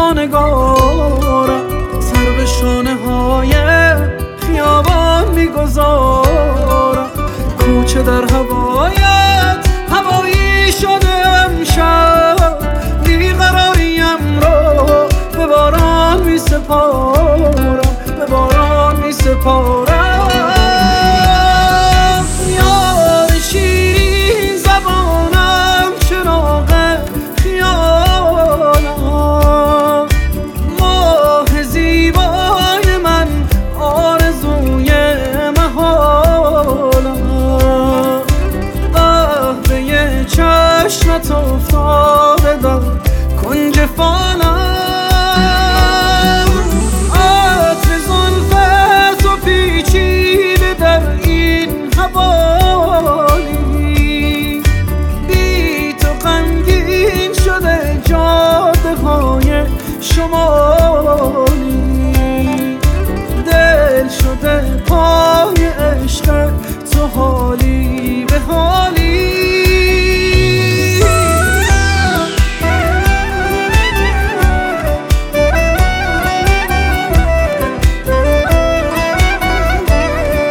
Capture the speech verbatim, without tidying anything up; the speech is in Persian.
با نگارم سر به شانه های خیابان میگذارم. کوچه در هوایت هوایی شده امشب، بیقراریم رو به باران می سپارم، به باران می سپارم. یار شیرین زبانم چراغ خیالم، ماه زیبای من آرزوی محالم. قهوه چشمت افتاده در کنج فالم، عطر زلفت و پیچیده در این حوالی. بی تو غمگین شده جاده های شما.